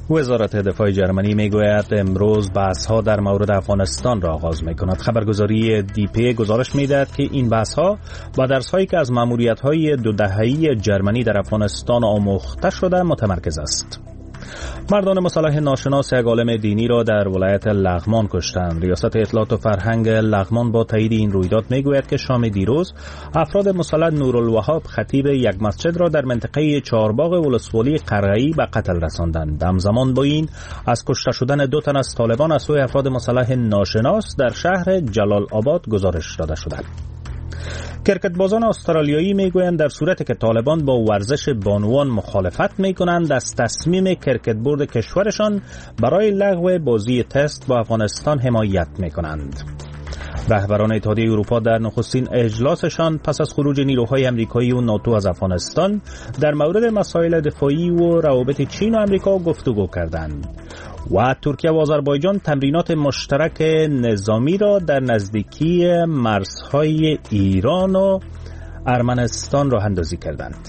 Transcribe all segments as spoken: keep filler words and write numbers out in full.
وزارت دفاع جرمنی میگوید امروز بحث‌ها در مورد افغانستان را آغاز می‌کند. خبرگزاری دی پی گزارش می‌دهد که این بحث‌ها با درس‌هایی که از مأموریت‌های دو دهه‌ای جرمنی در افغانستان آموخته شده متمرکز است. مردان مسلح ناشناس یک عالم دینی را در ولایت لغمان کشتند. ریاست اطلاعات و فرهنگ لغمان با تایید این رویداد میگوید که شام دیروز افراد مسلح نورالوهاب خطیب یک مسجد را در منطقه چهارباغ ولسوالی قرغه‌ای به قتل رساندند. همزمان با این از کشته شدن دو تن از طالبان از سوی افراد مسلح ناشناس در شهر جلال آباد گزارش داده شده. کرکټبازان استرالیایی میگویند در صورتی که طالبان با ورزش بانوان مخالفت میکنند از تصمیم کرکت بورد کشورشان برای لغو بازی تست با افغانستان حمایت میکنند. رهبران اتحادیه اروپا در نخستین اجلاسشان پس از خروج نیروهای آمریکایی و ناتو از افغانستان در مورد مسائل دفاعی و روابط چین و آمریکا گفتگو کردند. و ترکیه و آذربایجان تمرینات مشترک نظامی را در نزدیکی مرزهای ایران و ارمنستان راه اندازی کردند.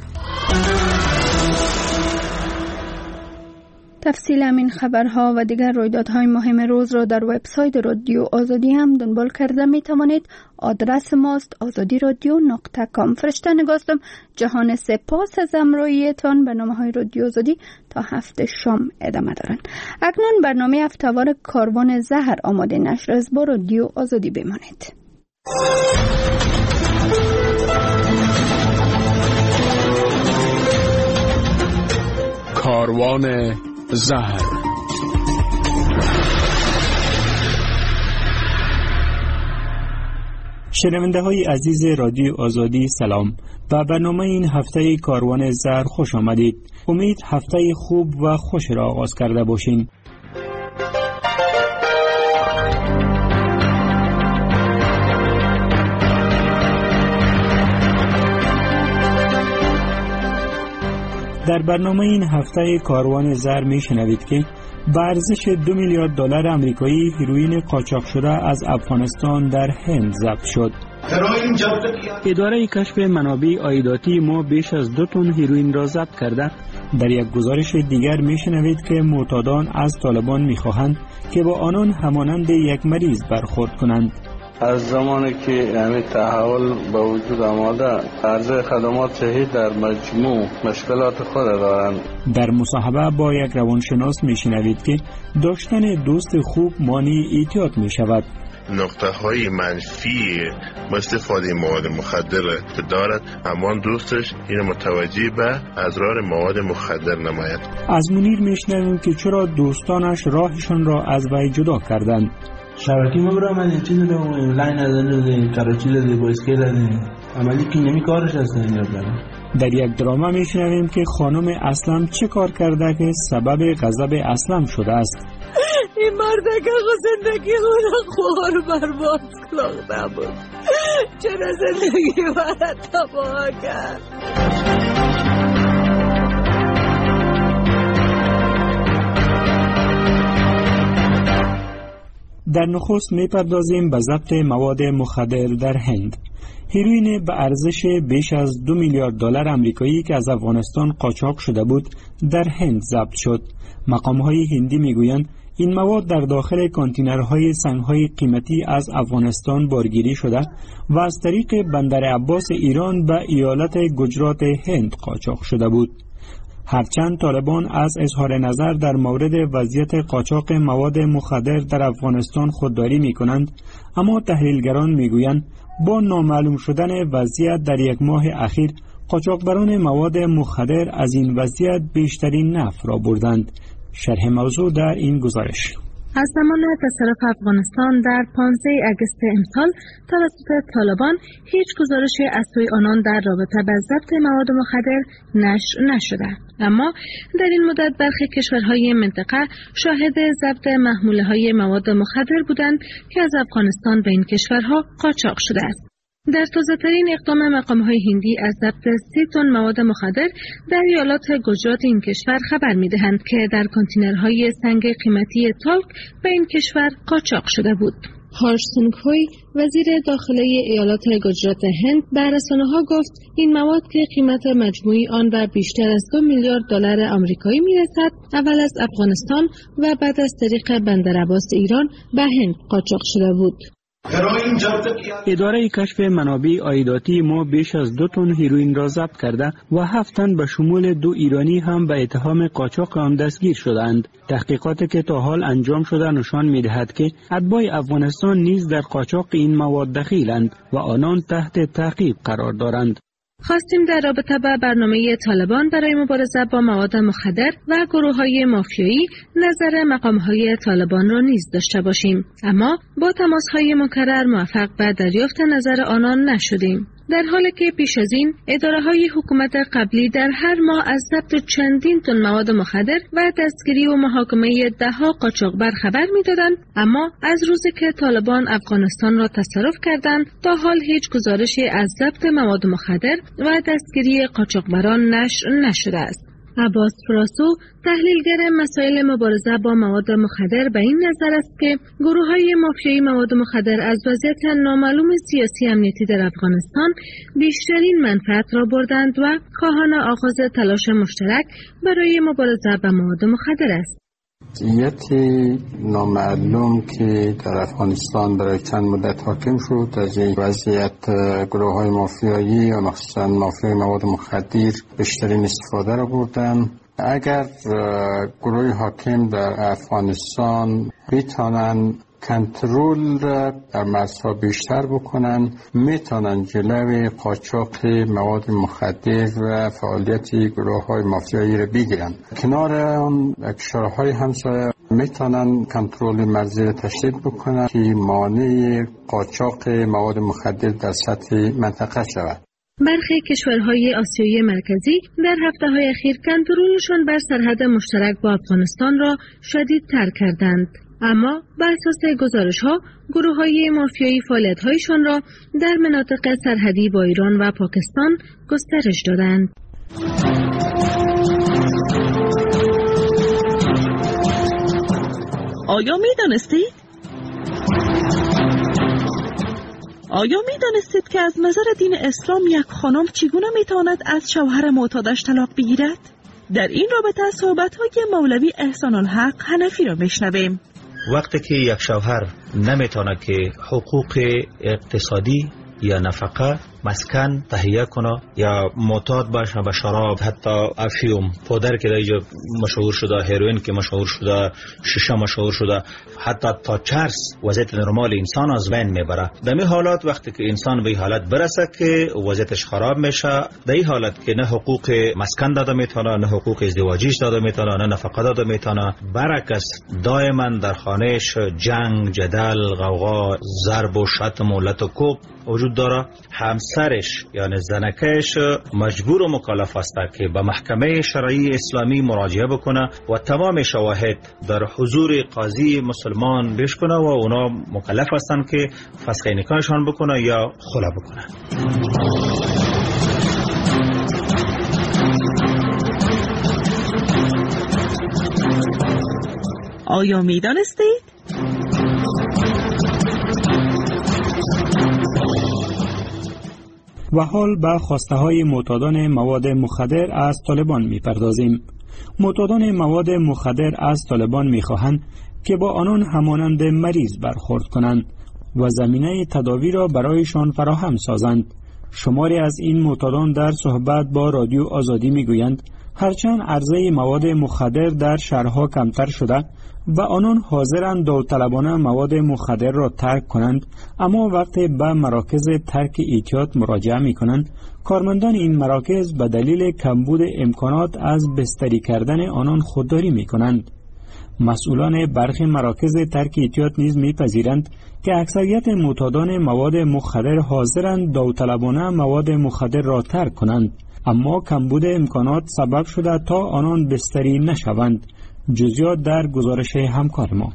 تفصیل همین خبرها و دیگر رویدادهای مهم روز را در وبسایت رادیو آزادی هم دنبال کرده می توانید. آدرس ماست آزادی رادیو نقطه کام. فرشته نگاستم. جهان سپاس از همراهیتان. برنامه‌های رادیو آزادی تا هفته شام ادامه دارند. اکنون برنامه هفته‌وار کاروان زهر آماده نشر است. با رادیو آزادی بمانید. کاروان زهر. شنونده های عزیز رادیو آزادی سلام. و برنامه این هفته کاروان زهر خوش آمدید. امید هفته خوب و خوش را آغاز کرده باشین. در برنامه این هفته کاروان زهر می شنوید که به ارزش دو میلیارد دلار آمریکایی هیروئین قاچاق شده از افغانستان در هند ضبط شد. اداره کشف منابع عایداتی ما بیش از دو تن هیروئین را ضبط کرده. در یک گزارش دیگر می شنوید که معتادان از طالبان می خواهند که با آنان همانند یک مریض برخورد کنند. از زمانی که همین تحول به وجود آمده عرضه خدمات صحی در مجموع مشکلات خود دارند. در مصاحبه با یک روانشناس میشنوید که داشتن دوست خوب مانع اعتیاد می شود. نقطه های منفی استفاده مواد مخدر که دارد همان دوستش این متوجه به اضرار مواد مخدر نماید. از منیر میشنویم که چرا دوستانش راهشان را از وی جدا کردند. شبکی ما برای من چیز رو لین ازن کراچی لده با اسکیل لده عملی که نمی کارش هستن این رو در یک دراما میشنویم که خانم اسلم چه کار کرده که سبب غضب اسلم شده است. این مرده که زندگی خود خوار برباد کلاغ بود چرا زندگی برد تباه کرد. در نخست میپردازیم به ضبط مواد مخدر در هند. هیروئین به ارزش بیش از دو میلیارد دلار آمریکایی که از افغانستان قاچاق شده بود در هند ضبط شد. مقام‌های هندی میگویند این مواد در داخل کانتینرهای سنگ‌های قیمتی از افغانستان بارگیری شده و از طریق بندر عباس ایران به ایالت گجرات هند قاچاق شده بود. هرچند طالبان از اظهار نظر در مورد وضعیت قاچاق مواد مخدر در افغانستان خودداری می کنند، اما تحلیلگران می گویند با نامعلوم شدن وضعیت در یک ماه اخیر قاچاقبران مواد مخدر از این وضعیت بیشترین نفع را بردند. شرح موضوع در این گزارش. از زمان تصرف افغانستان در پانزده آگوست امسال توسط طالبان هیچ گزارشی از سوی آنان در رابطه با ضبط مواد مخدر نشر نشده. اما در این مدت برخی کشورهای منطقه شاهد ضبط محموله‌های مواد مخدر بودند که از افغانستان به این کشورها قاچاق شده است. در تازه‌ترین اقدام مقام‌های هندی از ضبط سی تن مواد مخدر در ایالات گجرات این کشور خبر می‌دهند که در کانتینرهای سنگ قیمتی تالک به این کشور قاچاق شده بود. هارش سنگهوی وزیر داخله ایالات گجرات هند به رسانه‌ها گفت این مواد که قیمت مجموعی آن به بیشتر از دو میلیارد دلار آمریکایی میرسد، اول از افغانستان و بعد از طریق بندرعباس ایران به هند قاچاق شده بود. اداره کشف منابع عایداتی ما بیش از دو تن هیروئین را ضبط کرده و هفت تن به شمول دو ایرانی هم به اتهام قاچاق آن دستگیر شدند. تحقیقاتی که تا حال انجام شده نشان می‌دهد که اتباع افغانستان نیز در قاچاق این مواد دخیلند و آنان تحت تعقیب قرار دارند. خواستیم در رابطه با برنامه طالبان برای مبارزه با مواد مخدر و گروه‌های مافیایی نظر مقام‌های طالبان را نیز داشته باشیم، اما با تماس‌های مکرر موفق به دریافت نظر آنان نشدیم. در حالی که پیش از این اداره‌های حکومت قبلی در هر ماه از ضبط چندین تن مواد مخدر و دستگیری و محاکمه ده‌ها قاچاقبر خبر می‌دادند، اما از روزی که طالبان افغانستان را تصرف کردند تا حال هیچ گزارشی از ضبط مواد مخدر و دستگیری قاچاقبران نشر نشده است. عباس فراسو، تحلیلگر مسائل مبارزه با مواد مخدر، به این نظر است که گروه‌های مافیایی مواد مخدر از وضعیت نامعلوم سیاسی امنیتی در افغانستان بیشترین منفعت را بردند و خواهان آغاز تلاش مشترک برای مبارزه با مواد مخدر است. وضعیت نامعلوم که در افغانستان برای چند مدت حاکم شد، از این وضعیت گروه های مافیایی و مخصوصا مافیای مواد مخدر بیشترین استفاده را بردن. اگر گروه حاکم در افغانستان بیتانن کنترل در مرزها بیشتر بکنن، میتونن جلوی قاچاق مواد مخدر و فعالیت گروه های مافیایی را بگیرن. کنار آن کشورهای همسایه میتونن کنترل مرزی را تشدید بکنن که مانع قاچاق مواد مخدر در سطح منطقه شود. برخی کشورهای آسیایی مرکزی در هفته‌های اخیر کنترلشان بر سرحد مشترک با افغانستان را شدیدتر کردند، اما بر اساس گزارش‌ها گروه‌های مافیایی فعالیت‌هایشان را در مناطق سرحدی با ایران و پاکستان گسترش دادند. آیا می‌دانستید؟ آیا می‌دانستید که از نظر دین اسلام یک خانم چگونه می‌تواند از شوهر معتادش طلاق بگیرد؟ در این رابطه صحبت‌های مولوی احسان الحق حنفی را میشنویم. وقتی که یک شوهر نمیتونه که حقوق اقتصادی یا نفقه، مسکن تهیه کنه یا معتاد باشه به شراب، حتی افیوم، پودر که در اینجا مشهور شده، هیروئین که مشهور شده، شیشه مشهور شده، حتی تا چرس وضعیت نرمال انسان از بین میبره. در این حالات وقتی که انسان به این حالت برسه که وضعیتش خراب میشه، در این حالت که نه حقوق مسکن داده میتونه، نه حقوق ازدواجیش داده میتونه، نه نفقه داده میتونه، برعکس دائما در خانهش جنگ، جدل، غوغا، ضرب و شتم و لط و کوب وجود داره. همسرش یعنی زنکش مجبور و مکلف است که به محکمه شرعی اسلامی مراجعه بکنه و تمام شواهد در حضور قاضی مسلمان بشکنه و اونا مکلف هستند که فسخ نکاحشان بکنه یا خلع بکنه. آیا می‌دانستید؟ و حال به خواسته های معتادان مواد مخدر از طالبان می پردازیم. معتادان مواد مخدر از طالبان می خواهند که با آنان همانند مریض برخورد کنند و زمینه تداوی را برایشان فراهم سازند. شماری از این معتادان در صحبت با رادیو آزادی می گویند هرچند عرضه مواد مخدر در شهرها کمتر شده و آنان حاضرند داوطلبانه مواد مخدر را ترک کنند، اما وقتی به مراکز ترک اعتیاد مراجعه می کنند، کارمندان این مراکز به دلیل کمبود امکانات از بستری کردن آنان خودداری می کنند. مسئولان برخی مراکز ترک اعتیاد نیز می‌پذیرند که اکثریت معتادان مواد مخدر حاضرند داوطلبانه مواد مخدر را ترک کنند، اما کمبود امکانات سبب شده تا آنان بستری نشوند. جزئیات در گزارش همکار ما.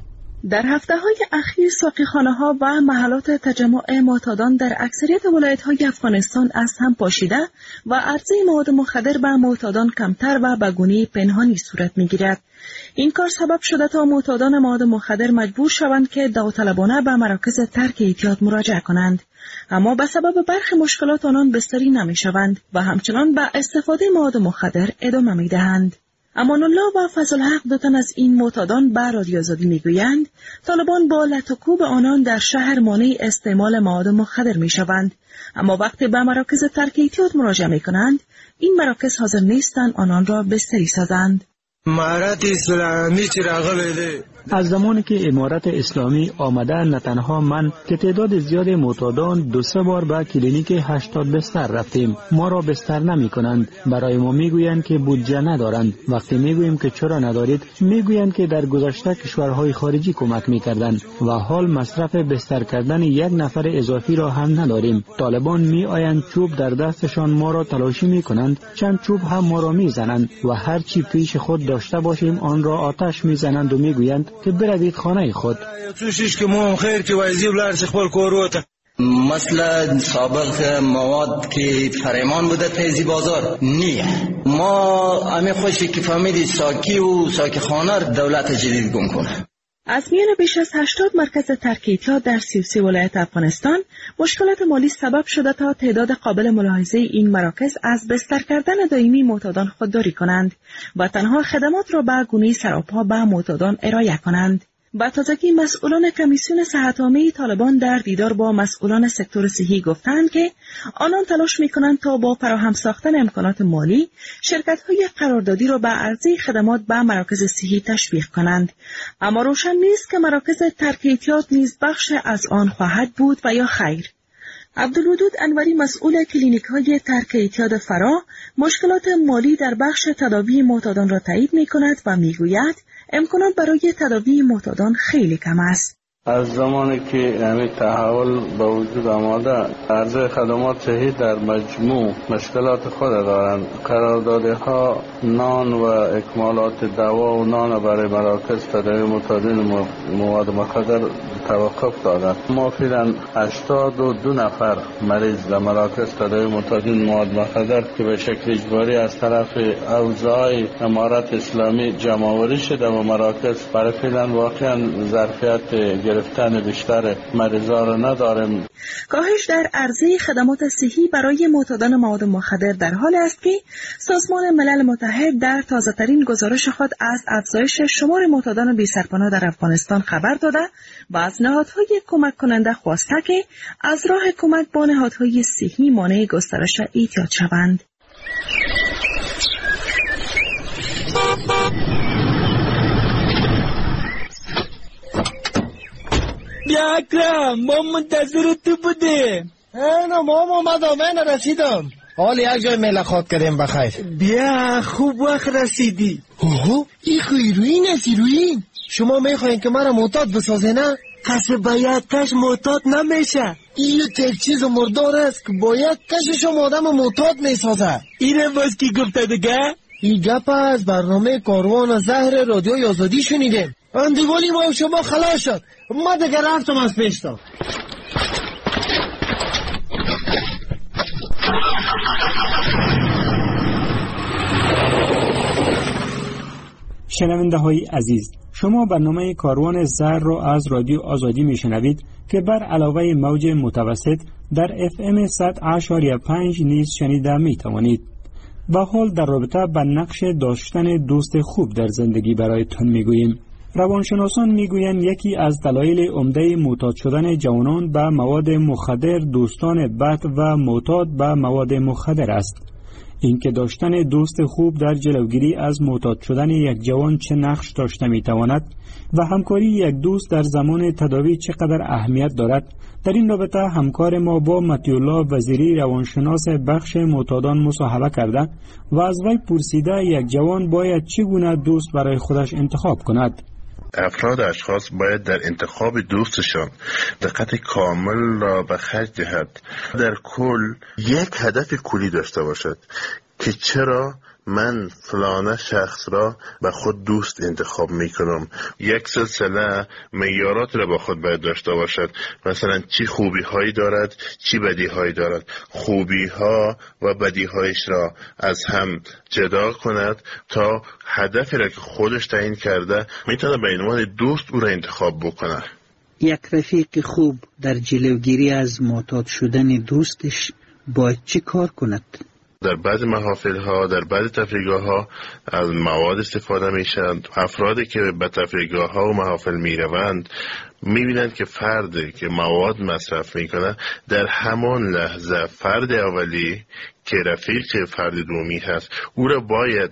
در هفته‌های اخیر ساقیخانه‌ها و محلات تجمع معتادان در اکثریت ولایت‌های افغانستان از هم پاشیده و عرضه مواد مخدر به معتادان کمتر و به گونه پنهانی صورت می‌گیرد. این کار سبب شده تا معتادان مواد مخدر مجبور شوند که داوطلبانه به مراکز ترک اعتیاد مراجعه کنند، اما به سبب برخی مشکلات آنان بستری نمی‌شوند و همچنان به استفاده مواد مخدر ادامه می‌دهند. امان الله و فضل حق دو تن از این معتادان به رادیو آزادی میگویند طالبان با لطوکوب آنان در شهر مانع استعمال مواد مخدر میشوند، اما وقتی به مراکز ترک اعتیاد مراجعه میکنند این مراکز حاضر نیستند آنان را بستری سازند. امارت اسلامی چی راغلی؟ از زمانی که امارت اسلامی آمده نه تنها من که تعداد زیاد معتادان دو سه بار به کلینیک هشتاد بستر رفتیم، ما را بستر نمی کنند. برای ما میگویند که بودجه ندارند. وقتی میگوییم که چرا ندارید میگویند که در گذشته کشورهای خارجی کمک میکردند و حال مصرف بستر کردن یک نفر اضافی را هم نداریم. طالبان می آیند چوب در دستشان ما را تلاشی می کنند، چند چوب هم ما را میزنند و هر چی پیش خود داشته باشیم آن را آتش میزنند و میگویند که بروید خانه خود. مثلا سابق مواد که فرمان بوده تیزی بازار نیه، ما همه خوشی که فهمیدی ساکی و ساکی خانه دولت جدید گم کنه. از میان بیش از هشتاد مرکز ترک اعتیاد در سی و سه ولایت افغانستان مشکلات مالی سبب شده تا تعداد قابل ملاحظه این مراکز از بستر کردن دائمی معتادان خودداری کنند و تنها خدمات را به گونه سراپا به معتادان ارائه کنند. با تازگی مسئولان کمیسیون صحت عامه طالبان در دیدار با مسئولان سکتور صحی گفتند که آنان تلاش می‌کنند تا با فراهم ساختن امکانات مالی شرکت‌های قراردادی را به عرضه خدمات به مراکز صحی تشویق کنند، اما روشن نیست که مراکز ترک اعتیاد نیز بخش از آن خواهد بود و یا خیر. عبدالودود انوری مسئول کلینیک‌های ترک اعتیاد فرا مشکلات مالی در بخش تداوی معتادان را تایید می‌کند و می‌گوید امکانات برای تداوی معتادان خیلی کم است. از زمانی که همین تحول به وجود آمده عرضه خدمات صحی در مجموع مشکلات خود دارند. قراردادها نان و اکمالات دوا و نان برای مراکز تداوی معتادین مواد مخدر توقف دادند. ما فعلا هشتاد و دو نفر مریض در مراکز تداوی معتادین مواد مخدر که به شکل اجباری از طرف اوضاع امارت اسلامی جمع آوری شده و مراکز برای فعلا واقعا ظرفیت گرفتن بیشتر مریضا را نداریم. کاهش در عرضه خدمات صحی برای معتادان مواد مخدر در حال است که سازمان ملل متحد در تازه‌ترین گزارش خود از افزایش شمار معتادان بی‌سرپناه در افغانستان خبر داده و از نهادهای کمک کننده خواسته که از راه کمک با نهادهای صحی مانع گسترش اعتیاد شوند. بیا اکرم، ما منتظر تو بودیم. اینو ما اومدم، من رسیدم. حال یک جای ملاقات کردیم بخیر. بیا خوب وقت رسیدی. اوه این هیروین است هیروین. شما میخواین که مرا معتاد بسازه نه؟ کسی باید کش معتاد نمیشه. این تک چیز مردار است که باید کشش آدم معتاد میسازه. اینه باز کی گفته دیگه؟ این گپ از برنامه کاروان زهر رادیوی آزادی شنیدیم. اندیوالی ما شما خلاص شد. ما دیگه رفتم از پیشتا. شنونده های عزیز، شما برنامه کاروان زهر را از رادیو آزادی میشنوید که بر علاوه موج متوسط در اف ام صد اشاریه پنج نیز شنیده می توانید. و حال در رابطه با نقش داشتن دوست خوب در زندگی برایتان میگوییم. روانشناسان میگویند یکی از دلایل عمده معتاد شدن جوانان به مواد مخدر دوستان بد و معتاد به مواد مخدر است. اینکه داشتن دوست خوب در جلوگیری از معتاد شدن یک جوان چه نقش داشته میتواند و همکاری یک دوست در زمان تداوی چقدر اهمیت دارد، در این رابطه همکار ما با مطیع الله وزیری روانشناس بخش معتادان مصاحبه کرده و از وی پرسیده یک جوان باید چگونه دوست برای خودش انتخاب کند. افراد اشخاص باید در انتخاب دوستشان دقت کامل را به خرج دهد. در کل یک هدف کلی داشته باشد که چرا من فلانه شخص را به خود دوست انتخاب میکنم. یک سلسله معیارات را با خود باید داشته باشد. مثلا چی خوبی هایی دارد، چی بدی هایی دارد. خوبی ها و بدی هایش را از هم جدا کند تا هدفی را که خودش تعیین کرده میتونه به عنوان دوست او را انتخاب بکنه. یک رفیق خوب در جلوگیری از معتاد شدن دوستش باید چی کار کند؟ در بعض محافل ها، در بعض تفریحگاه ها از مواد استفاده میشند. افرادی که به تفریحگاه ها و محافل میروند میبینند که فردی که مواد مصرف میکنه در همان لحظه فرد اولی که رفیق فرد دومی هست او را باید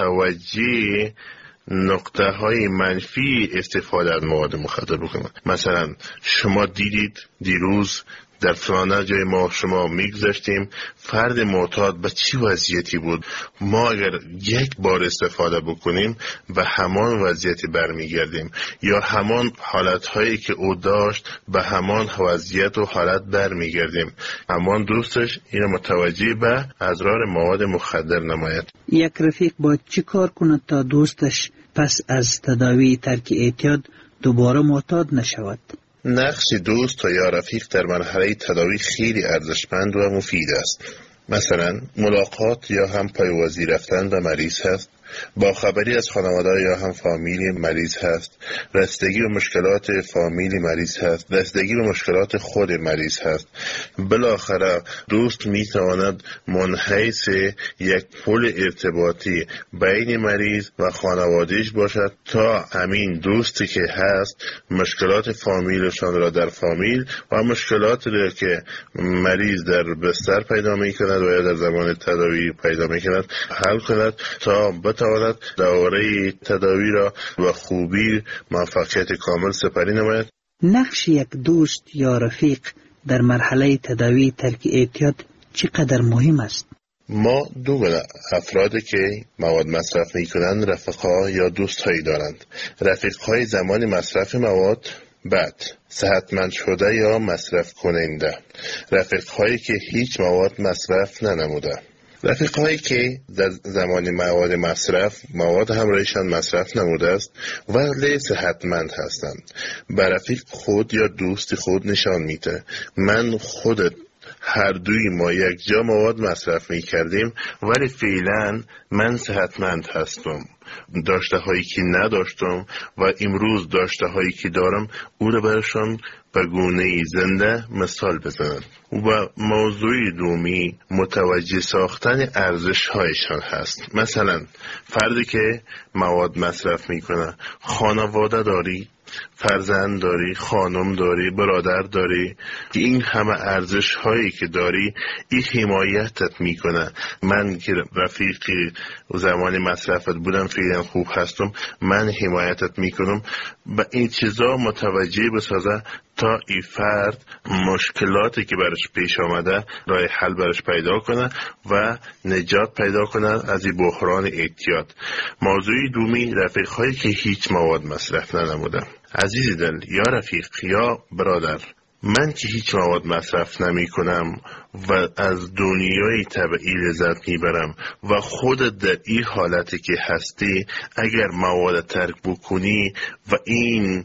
متوجه نقطه های منفی استفاده از مواد مخدر بکنه. مثلا شما دیدید دیروز در فلانه جای ما شما میگذاشتیم فرد معتاد به چی وضعیتی بود. ما اگر یک بار استفاده بکنیم به همان وضعیتی برمیگردیم یا همان حالتهایی که او داشت به همان وضعیت و حالت برمیگردیم. همان دوستش این متوجه به اضرار مواد مخدر نماید. یک رفیق باید چی کار کند تا دوستش پس از تداوی ترک اعتیاد دوباره معتاد نشود؟ نقش دوست و یا رفیق در مرحله تداوی خیلی ارزشمند و مفید است. مثلا ملاقات یا هم پیوازی رفتن به مریض هست، با خبری از خانواده یا هم فامیلی مریض هست، رسیدگی به مشکلات فامیلی مریض هست، رسیدگی به مشکلات خود مریض هست. بالاخره دوست می تواند منحیث یک پل ارتباطی بین مریض و خانوادهش باشد تا همین دوستی که هست مشکلات فامیلشان را در فامیل و مشکلات را که مریض در بستر پیدا می کند و یا در زمان تداوی پیدا می کند حل کند تا بتواند دوره تداوی را و خوبی موفقیت کامل سپری نماید. نقش یک دوست یا رفیق در مرحله تداوی ترک اعتیاد چقدر مهم است؟ ما دو گونه افرادی که مواد مصرف میکنند رفقا یا دوست هایی دارند. رفیق های زمان مصرف مواد، بعد صحتمند شده یا مصرف کننده. رفیق هایی که هیچ مواد مصرف ننموده. رفیق هایی که در زمان مواد مصرف مواد همراهشان مصرف نموده است ولی صحتمند هستند. به رفیق خود یا دوست خود نشان میده من خودت هر دوی ما یک جا مواد مصرف می کردیم ولی فعلا من صحتمند هستم. داشته هایی که نداشتم و امروز داشته هایی که دارم او را برشان به گونه زنده مثال بزنم. و موضوع دومی متوجه ساختن ارزش هایشان هست. مثلا فردی که مواد مصرف میکنه خانواده داری، فرزند داری، خانم داری، برادر داری، که این همه ارزش هایی که داری این حمایتت میکنه. من که رفیقی زمان مصرفت بودم فعلا خوب هستم، من حمایتت میکنم. به این چیزا متوجه بسازه تا این فرد مشکلاتی که برش پیش آمده راه حل برش پیدا کنه و نجات پیدا کنه از این بحران اعتیاد. موضوع دومی رفیق هایی که هیچ مواد مصرف ننموده. عزیز دل یا رفیق یا برادر، من که هیچ مواد مصرف نمی کنم و از دنیای طبیعی لذت می برم و خودت در این حالتی که هستی اگر مواد ترک بکنی و این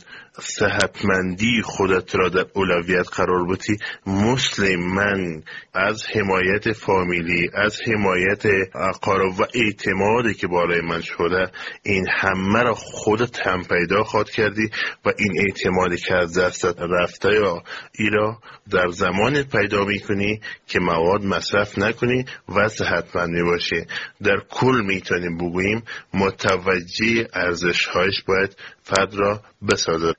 صحتمندی خودت را در اولویت قرار بدی، مثل من از حمایت فامیلی، از حمایت اقارب و اعتمادی که بالای من شده این همه را خودت هم پیدا خواهد کردی و این اعتمادی که از دستت رفته یا ایرا در زمانت پیدا میکنی که مواد مصرف نکنی و صحتمند باشی. در کل میتونیم بگوییم متوجه ارزش هایش باید فرد را بسازد.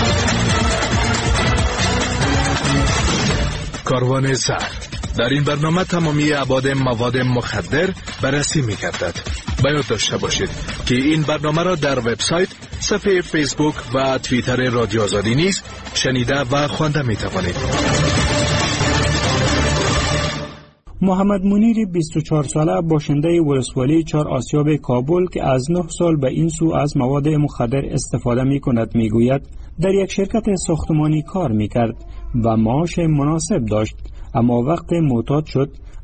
کاروان زهر. در این برنامه تمامی ابعاد مواد مخدر بررسی می‌گردد. باید داشته باشید که این برنامه را در وبسایت، صفحه فیسبوک و توییتر رادیو آزادی نیز شنیده و خوانده می‌توانید. محمد منیر بیست و چهار ساله باشنده ولسوالی چهار آسیاب کابل که از نه سال به این سو از مواد مخدر استفاده می کند می گوید در یک شرکت ساختمانی کار می کرد و معاش مناسب داشت، اما وقت معتاد شد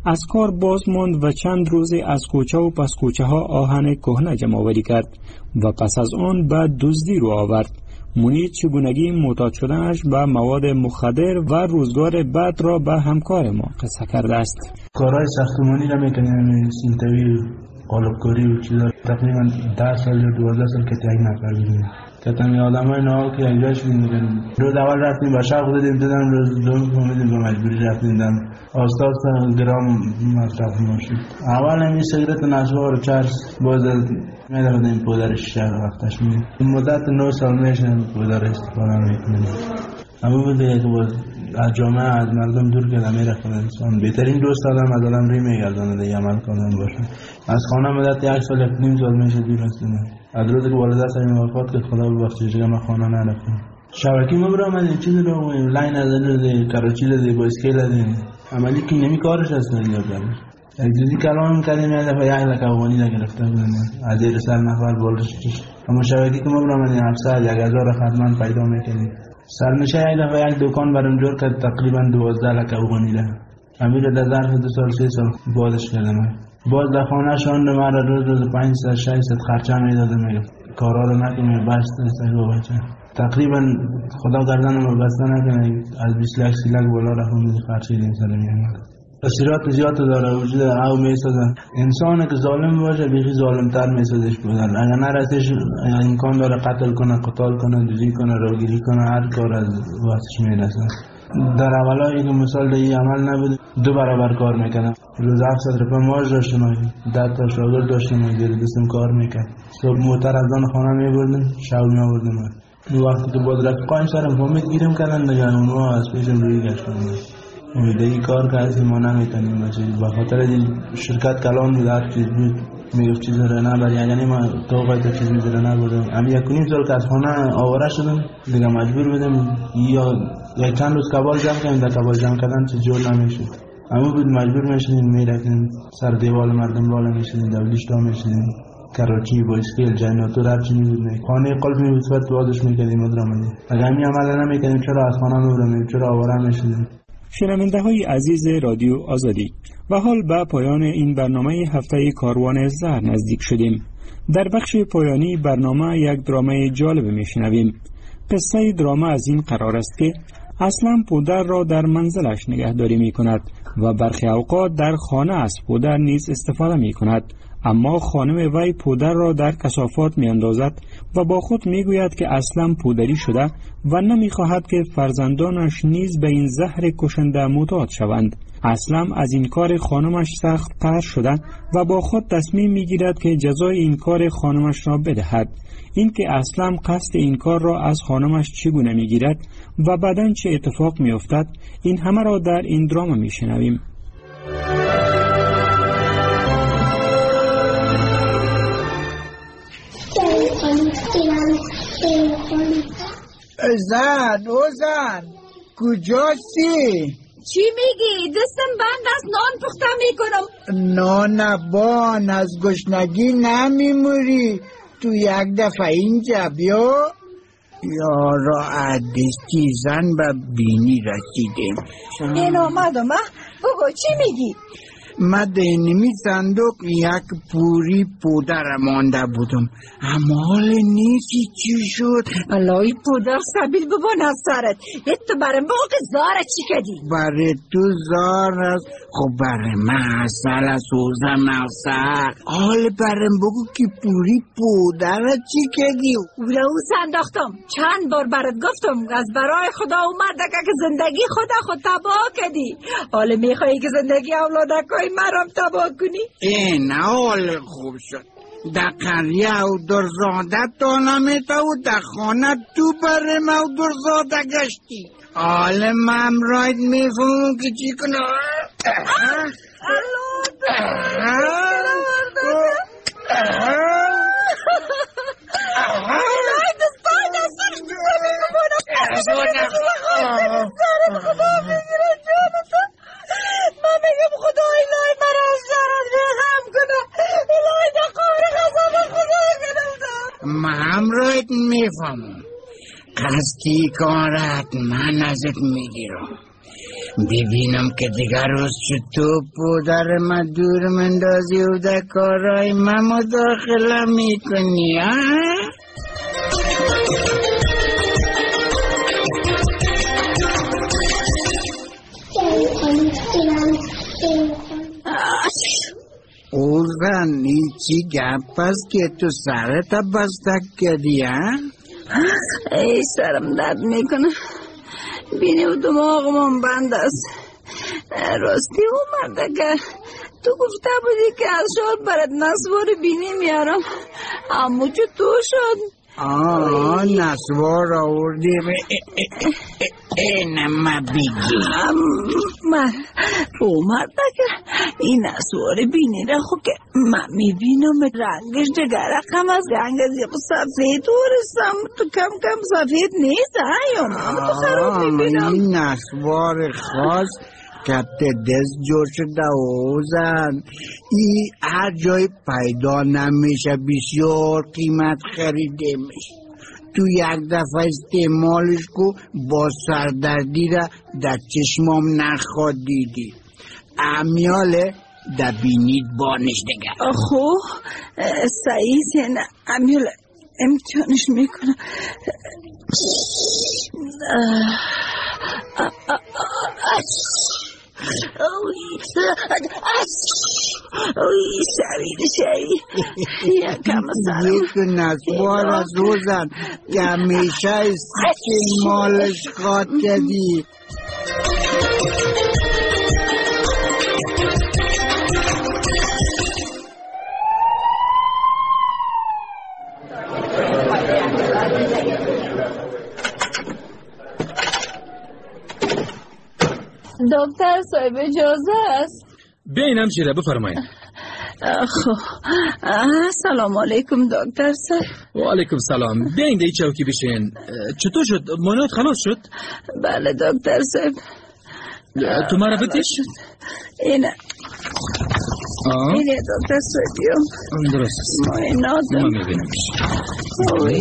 از کار باز ماند و چند روزی از کوچه و پس کوچه ها آهن کهنه جمع آوری کرد و پس از آن به دزدی رو آورد. منیر چگونگی معتاد شدنش به مواد مخدر و روزگار بعد را به همکار ما قصه کرده است. کارهای ساختمانی را میکنیم، سینتوی، قالبکاری و چیزا. تقریبا ده سال یا دوازده سال که یک نفر بودیم. کتمی آدم های نهال که اینجاش میدونیم. روز اول رفتیم با شوق دادیم دادم، روز دوم فهمیدیم با مجبوری رفتیم دادم. آستاد گرام مصرف نشد. اول همین سیگرت و نسوار و چرس باز میدادیم این پودرش شهر وقتش میدیم. مدت نه سال میشه پودر استفاده میکنیم. اما بوده که باز از جامعه از مردم دور که نمیره خود انسان. بهترین دوست آدم از آدم ری میگردانه دیگه عمل کنم باشه. از خانه مدت یک سال یک نیم سال میشه دور هستیم. از روزی که والده سریم وفات که خدا ببخشه دیگه من خانه نرفتم. شبکی ما برام از چیزی رو لاین از روزی کراچی لدی با اسکیل لدی عملی که نمی کارش هست اینجا دارم. یک جزی کلام کردیم یه دفعه یک لک افغانی نگرفته بودم از زیر سر نفر بالش کشید. اما شبکی که ما برام از هفتصد یک هزار خدمت پیدا میکنیم. سرنشه یک دفعه یک دکان برام جور کرد تقریبا دوازده لک افغانی ده. امیر در ظرف دو سال سه سال بازش کردم. باز در خانه شاند مرا روز روز پنج ست شش ست خرچه میداده میگفت کارا رو نکنه بس استگو بچه. تقریبا خدا گردن ما بسته نکنه از بیست لک سی لک بالا رفتم خرچه دیم سر میامد. تاثیرات زیاد داره وجود او میسازن. انسان که ظالم باشه بیخی ظالمتر میسازش بودن. اگر نرسش امکان داره قتل کنه، قتال کنه، دزدی کنه، راهگیری کنه، هر کار از واسش میرسه. در اولایی که مثال دیگه عمل نبود دو برابر کار میکنم. روز هفتصد روپیه معاش داشتم، ده تا شاگرد داشتم، زیر دستم کار میکرد. صبح موتر از آن خانه میبردم، شب میبردم. وقتی که بود رفقایم سرم فهمید گیرم کردن دیگه اونها از پیشم روی گشتن. دیگه کار که هستی ما نمیتونیم بچید. به خاطر شرکت کلان بود هر چیز بود میگفت چیز رو نبری. یعنی ما تو باید چیز میزره نبردم. امی یک کنیم سال که از خانه آواره شدم دیگه مجبور بودم یا یک چند روز کبال جمع کنیم. در کبال جمع کردن چیز جور نمیشد. اما بود مجبور میشدیم میرفتیم سر دیوال مردم بالا میشدیم دولیشتا میشدیم کراچی با اسکیل جنراتور هر چی میبود نه خانه قلب میبود صورت بازش میکردیم ادرامدی. اگر همی عمل نمیکردیم چرا از خانه میبردیم چرا آواره میشدیم. شنونده های عزیز رادیو آزادی و حال به پایان این برنامه هفته کاروان زهر نزدیک شدیم. در بخش پایانی برنامه یک درامه جالب میشنویم. قصه درامه از این قرار است که اصلا پودر را در منزلش نگهداری می کند و برخی اوقات در خانه از پودر نیز استفاده می کند، اما خانم وی پودر را در کثافات می اندازد و با خود می گوید که اصلا پودری شده و نمی خواهد که فرزندانش نیز به این زهر کشنده معتاد شوند. اصلا از این کار خانمش سخت قهر شده و با خود تصمیم می گیرد که جزای این کار خانمش را بدهد. این که اصلا قصد این کار را از خانمش چگونه می گیرد و بعداً چه اتفاق می افتد، این همه را در این دراما می شنویم. زن او زن کجاستی؟ چی میگی؟ دستم بند از نان پخته میکنم. نان بان از گشنگی نمیموری. تو یک دفعه اینجا بیا. یارا عدستی زن به بینی رسیدیم. این آمدم ها؟ بگو چی میگی؟ من دینمی صندوق یک پوری پودر مانده بودم، اما حال نیستی چی شد؟ الهی پودر سبیل ببان از سرت. تو برم بگو که زاره چی کدی؟ برای تو زار است. خب برای من اصل است اوزم اصل. حال برم بگو که پوری پودر چی کدی؟ اولا او سنداختم چند بار برات گفتم از برای خدا اومده که زندگی خدا خود تباه کدی. حال میخوایی که زندگی اولادکای مرام تباه کنی؟ این حال خوب شد. در قریه او درزاده تا نمیتا و در خانه تو بره او درزاده گشتی. حال من راید میفهمم که چی کنه. الهی دستان دستانش بزنی ببونم. من میگم خدا الهی مرا از جرد رحم کنه. الهی در قهر غضب خدا کنه. من راید میفهمم قصدی کارت من ازت میگیرم. ببینم که دیگر روز شد تو پودر ما دور مندازی و در کارهای ما مداخله میکنی ها؟ اوزن چی گپ است که تو سرت بستک کردی ها؟ ای سرم درد میکنه، بینی و دماغم بند است. راستی او مرده که تو گفته بودی که از شاد برات نسوار بینی میارم، اما چه تو شد؟ آه نسوار آوردیم این ما بگی من او مرده که این نسوار بینی را خود که من میبینم رنگش دگر رقم از رنگ زیب سفید ورستم تو کم کم سفید نیست یا من تو خراب میبینم. این نسوار خاص کت دست جور شده اوزن، ای هر جای پیدا نمیشه، بسیار قیمت خریده میشه. تو یک دفعه استعمالش کو با سردردی را در چشمام نخواد دیدی. امیاله در بینید بانش دگر. خو سعیز نه امیاله امتحانش میکنم. اوی سوید شایی یکم سرم یک نسوار از روزن که همیشه استعمالش خواد کردی. دکتر صاحب اجازه است؟ بیاین همشیره بفرمایید. خب سلام علیکم دکتر صاحب. و علیکم سلام. بیاین دی چوکی بشین. چطور شد؟ مانات خلاص شد؟ بله دکتر صاحب. تو معرفتش شد؟ اینه اینه دکتر صاحب. درست مانات ما میبینم. اوی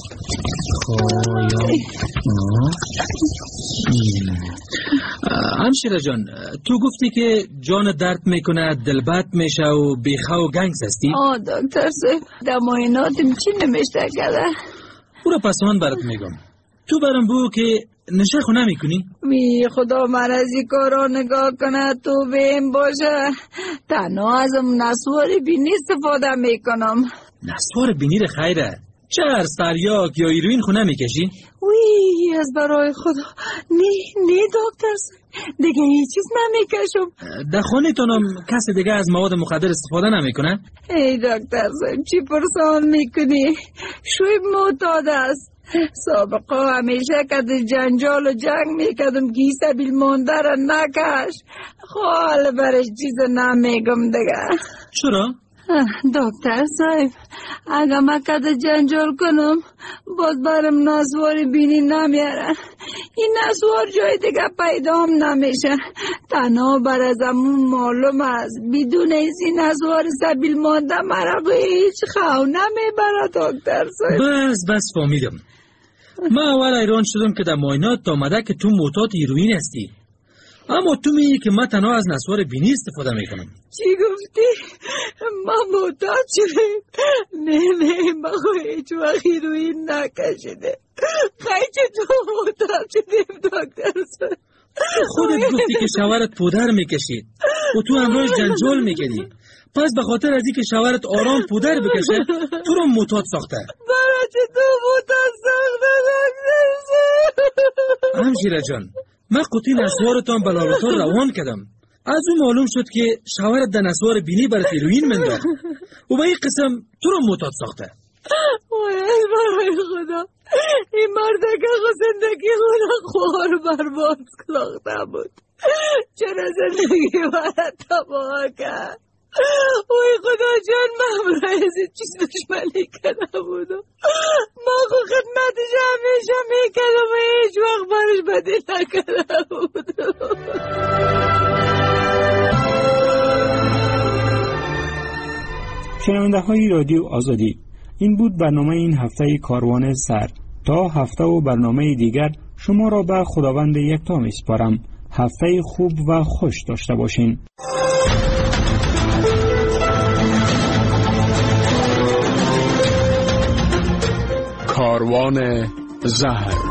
همشیره جان، تو گفتی که جان درد میکنه، دل بد میشه و بیخه و گنگس هستی؟ آه دکتر صاحب در معایناتم چی نمیشته کرده؟ او را پسان برات میگم. تو برام بگو که نشه خو نمیکنی؟ وی خدا من از این کارا نگاه کنه تو بهم باشه. تنها ازم نسوار بینی استفاده میکنم. نسوار بینی خیره؟ چرس، تریاک یا ایروین خو نمیکشی؟ وی از برای خدا نه نه دکتر دیگه هیچ چیز نمیکشم. در خانه تانم کسی دیگه از مواد مخدر استفاده نمیکنه؟ ای دکتر چی پرسان میکنی؟ شویب معتاد است. سابقه همیشه که جنجال و جنگ میکردم گیسه بیل مانده را نکش. خال برش چیز نمیگم دیگه. چرا؟ دکتر صاحب اگه من کده جنجال کنم باز برم نسوار بینی نمیاره. این نسوار جای دیگه پیدا هم نمیشه. تنها بر از امون معلوم است بدون این نسوار سبیل مانده مرا هیچ خو نمیبره دکتر صاحب. بس بس فهمیدم. من اول ایران شدم که در معاینات آمده که تو معتاد هیروئین هستی، اما تو میگی که من تنها از نسوار بینی استفاده میکنم. چی گفتی؟ من معتاد شدم؟ نه نه من هیچ وقت هیروئین نکشیده. خیلی تو معتاد شدیم دکتر صاحب. خودت گفتی که شوهرت پودر میکشید و تو امروز جنجال میکردی، پس به خاطر از اینکه شوهرت آرام پودر بکشه تو رو معتاد ساخته. برای چه تو معتاد ساخته دکتر صاحب؟ همشیره جان، من قطعی نسوارتان به لابراتوار روان کردم. از اون معلوم شد که شوهرت در نسوار بینی برای هیروئین منداخت و به این قسم تو رو معتاد ساخته. وای برای خدا این مرده که زندگی خود خوار برباد ساخته بود. چرا زندگی برای تباه کرد؟ وای خدا جان من برای از چیز دشمنی کرده بودم. ما خود خدمتش همیشه میکردم و هیچ وقت برش بدی نکرده بودم. شنونده های رادیو آزادی، این بود برنامه این هفته کاروان سر. تا هفته و برنامه دیگر شما را به خداوند یکتا میسپارم. هفته خوب و خوش داشته باشین. کاروان زهر.